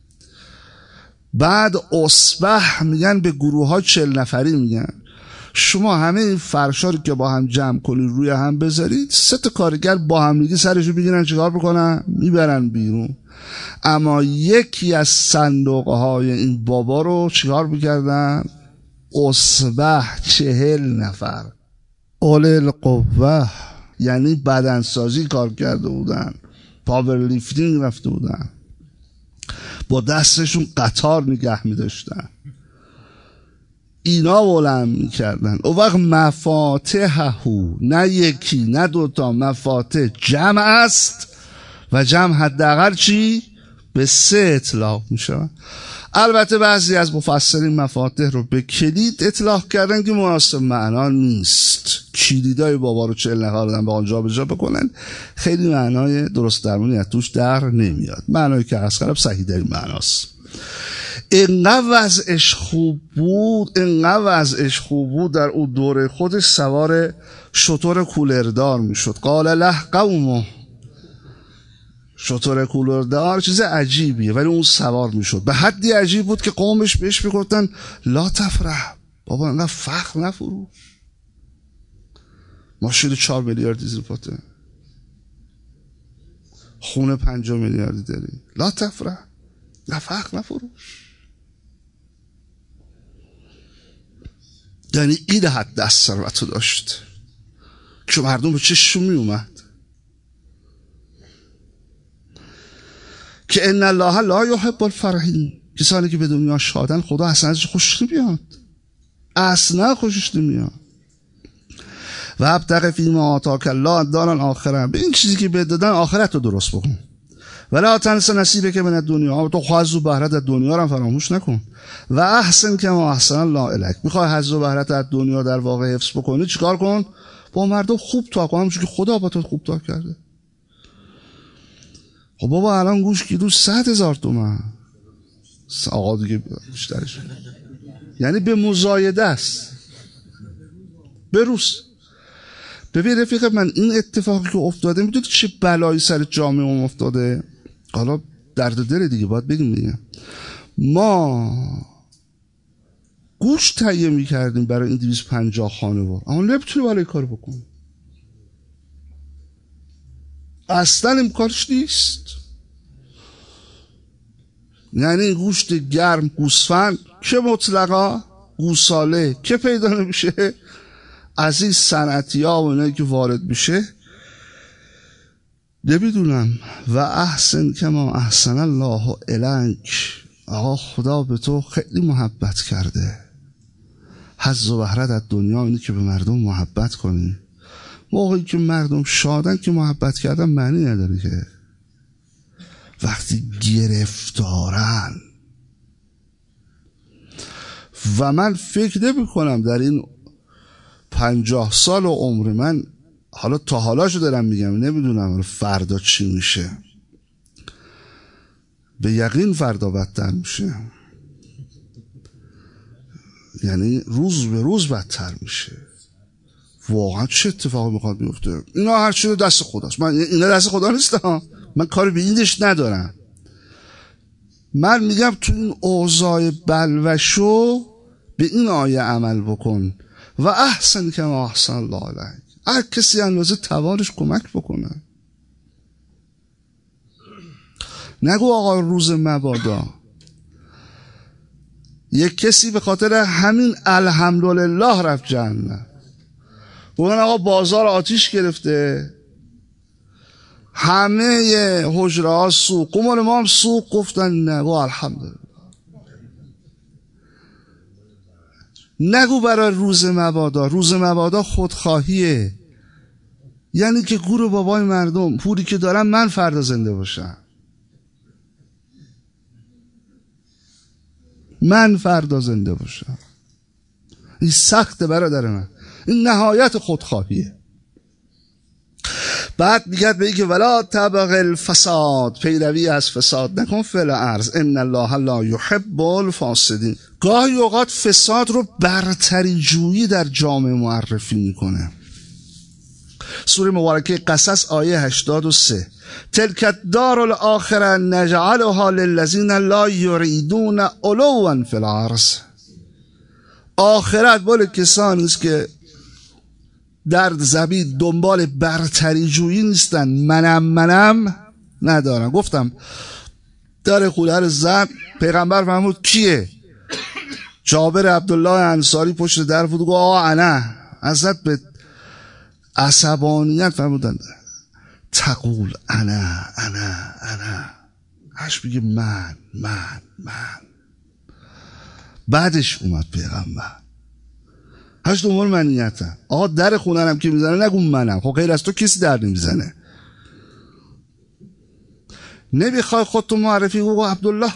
بعد اصبح میگن به گروه ها چل نفری، میگن شما همه این فرشا رو که با هم جمع کنید روی هم بذارید، سه تا کارگر با هم دیگه سرشو میگیرن چیکار بکنن؟ میبرن بیرون. اما یکی از صندوقه های این بابا رو چیکار میکردن؟ اصبح چهل نفر اولی القوه، یعنی بدنسازی کار کرده بودن، پاور لیفتینگ رفته بودن، با دستشون قطار نگه میداشتن، اینا بلند میکردن. او وقت مفاتحه، نه یکی نه دوتا، مفاتح جمع است و جمع حداقل چی؟ به سه اطلاق میشه. البته بعضی از مفسرین مفاتح رو به کلید اطلاق کردن که مناسب معنا نیست. کلیدای بابا رو چهل نفر دادن به آنجا به جا بکنن، خیلی معنای درست درمونی از توش در نمیاد. معنایی که از خراب صحیح در این معناست. اینقدر وضعش خوب بود، اینقدر وضعش خوب بود در اون دوره خودش سوار شتر کولردار میشد. قال له قومه، شتر کولردار چیز عجیبیه ولی اون سوار میشد. به حدی عجیب بود که قومش بهش میگفتن لا تفرح، بابا اینقدر فخر نفروش، ماشین چهار میلیاردی زیر پاته، خونه پنجاه میلیاردی داری، لا تفرح، نه فخر نفروش. یعنی این حد دست ثروت داشت که مردم به چشم می اومد که ان الله لا یحب الفرحین، کسانی که به دنیا شادن خدا اصلا ازش خوشش نمیاد، اصلا خوشش نمیاد. و ابتغ فیما آتاک الله الدار الاخره، به این چیزی که بهت دادن آخرت رو درست بکن. ولا تنس نصیبک من دنیا، تو حظ و بهرت از دنیا رو فراموش نکن. و احسن کما احسن الله الیک، میخوای حظ و بهرت از دنیا در واقع حفظ بکنی چیکار کن؟ با مردم خوب تا کن، همونجوری که خدا با تو خوب تا کرده. خب بابا الان گوش گیرو صد هزار تومن، آقا دیگه بیشترش، یعنی به مزایده است. بروز ببین رفیق من، این اتفاقی که افتاده میدونی چه بلایی سر جامعه افتاده؟ حالا درد دل دیگه باید بگیم دیگه. ما گوش تهیه میکردیم برای این دویست و پنجاه خانوار، اما نمیتونی برای کار بکنی، اصلا امکانش نیست. یعنی گوشت گرم گوسفند که مطلقا گوساله که پیدا نمیشه، از این صنعتی ها و اینایی که وارد میشه نمیدونم. و احسن کما احسن الله الیک، آقا خدا به تو خیلی محبت کرده. حظ و بهرت از دنیا اینه که به مردم محبت کنی. موقعی که مردم شادن که محبت کردن معنی نداره که. وقتی گرفتارن، و من فکر نمی کنم در این پنجاه سال و عمر من، حالا تا حالاشو دارم میگم، نمیدونم فردا چی میشه، به یقین فردا بدتر میشه، یعنی روز به روز بدتر میشه. واقعا چه اتفاقی میخواد بیفته؟ اینا هر چیز دست خداست. من اینا دست خدا نیست، من کاری به اینش ندارم. من میگم تو این اوضاع بلوشو به این آیه عمل بکن و احسن کما احسن الله علیک. هر کسی اندازه توانش کمک بکنه. نگو آقا روز مبادا یک کسی به خاطر همین الحمدلله رفت جهنم. اون آقا بازار آتیش گرفته، همه حجره ها سوق، قمار ما هم سوق. گفتن نگو الحمدلله. نگو برای روز مبادا. روز مبادا خودخواهیه، یعنی که گور بابای مردم پولی که دارم من فردا زنده باشم، من فردا زنده باشم. این سخته برادر من، این نهایت خودخواهیه. بعد میگه به که ولا تبغ الفساد، پیروی از فساد نکن فی الارض ان الله لا یحب الفاسدین. گاهی اوقات فساد رو برتری جویی در جامعه معرفی میکنه. سوره مبارکه قصص آیه هشتاد و سه تلک الدار الاخره نجعلها للذین لا یریدون علوا فی الارض. آخرت بال کسانی است که در زمین دنبال برتری جویی نیستن، منم منم ندارن. گفتم در خونه زن پیغمبر فرمود کیه؟ جابر عبدالله انصاری پشت در بود، گفت آقا انا. حضرت به عصبانیت فرمودن تقول انا انا انا، هش بگه من من من. بعدش اومد پیغمبر، هشت دنبال منیتن. آقا در خوننم که میزنه نگو منم، خب غیر از تو کسی در نمیزنه. نمیخوای خودتو معرفی گو عبدالله،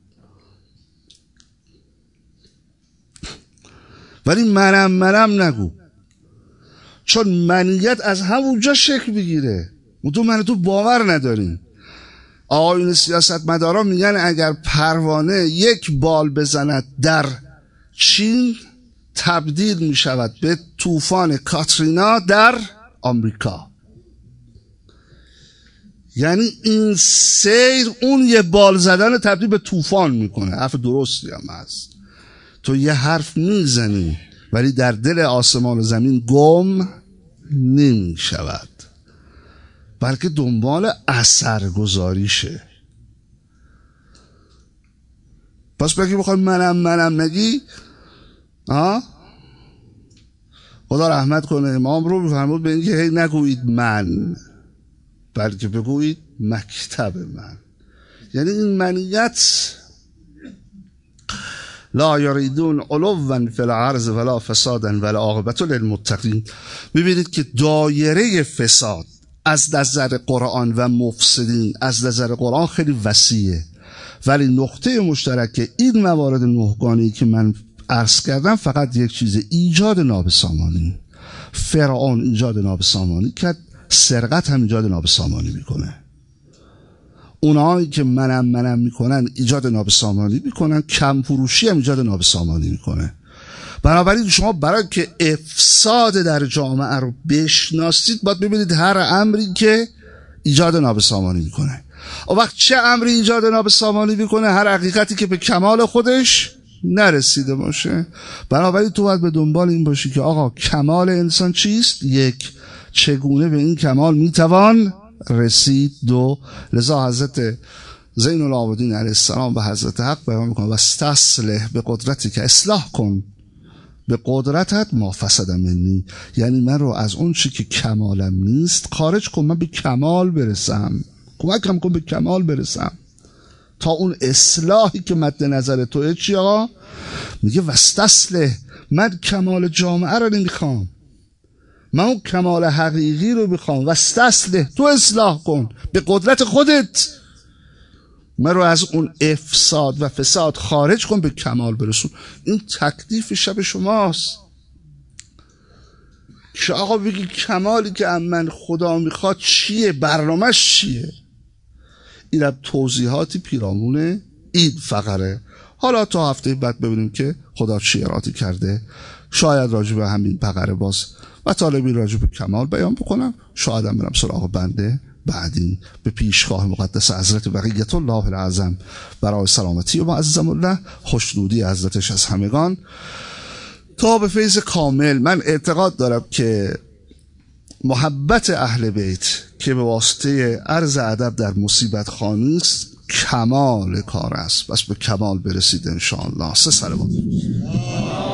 ولی منم منم نگو، چون منیت از همونجا شکل بگیره. تو من تو باور ندارین. آقایون سیاست مداران میگن اگر پروانه یک بال بزند در چین تبدیل می شود به طوفان کاترینا در آمریکا. یعنی این سیر اون یه بال زدن تبدیل به طوفان میکنه. حرف درستی هم هست. تو یه حرف میزنی ولی در دل آسمان و زمین گم نمی شود، بلکه دنبال اثرگذاریشه. پس بگی بخوای منم منم نگی، آه؟ خدا رحمت کنه امام رو فرمود به اینکه هی نگویید من، بلکه بگویید مکتب من. یعنی این منیت لا یریدون علوا فی الارض ولا فسادا ولا عاقبة للمتقین. ببینید که دایره فساد از نظر قرآن و مفسدین از نظر قرآن خیلی وسیعه، ولی نقطه مشترک این موارد نهگانی که من عرض کردم فقط یک چیزه: ایجاد نابسامانی. فرعون ایجاد نابسامانی کرد، سرقت هم ایجاد نابسامانی میکنه. اونایی که منم منم میکنن ایجاد نابسامانی میکنن، کم فروشی هم ایجاد نابسامانی میکنه. بنابراین شما برای که افساد در جامعه رو بشناسید باید ببینید هر امری که ایجاد نابسامانی میکنه. و وقت چه امری ایجاد نابسامانی میکنه؟ هر حقیقتی که به کمال خودش نرسیده باشه. بنابراین تو باید به دنبال این باشی که آقا کمال انسان چیست؟ یک، چگونه به این کمال میتوان رسید؟ دو، لذا حضرت زین العابدین علیه السلام و حضرت حق بیان میکنه و استصلح به قدرتی که اصلاح کن به قدرتت ما فسد منی، یعنی من رو از اون چی که کمالم نیست خارج کن، من به کمال برسم، کمکم کن به کمال برسم. تا اون اصلاحی که مد نظر توه چی آقا؟ میگه واستصلح، من کمال جامعه رو نمیخوام، من اون کمال حقیقی رو میخوام. واستصلح، تو اصلاح کن به قدرت خودت، من رو از اون افساد و فساد خارج کن، به کمال برسون. این تکلیف شب شماست که آقا بگی کمالی که من خدا میخواد چیه، برنامه‌اش چیه. اینم توضیحاتی پیرامون این فقره. حالا تا هفته بعد ببینیم که خدا چی اراده کرده. شاید راجع به همین فقره باز و طالبی راجع به کمال بیان بکنم، شاید هم برم سراغ بنده بعدی به پیشگاه مقدس حضرت بقیت الله العظم برای سلامتی و معظم الله، خوشنودی حضرتش از همگان تا به فیض کامل. من اعتقاد دارم که محبت اهل بیت که به واسطه عرض ادب در مصیبت خانی است کمال کار است، بس به کمال برسید ان شاء الله. سه صلوات.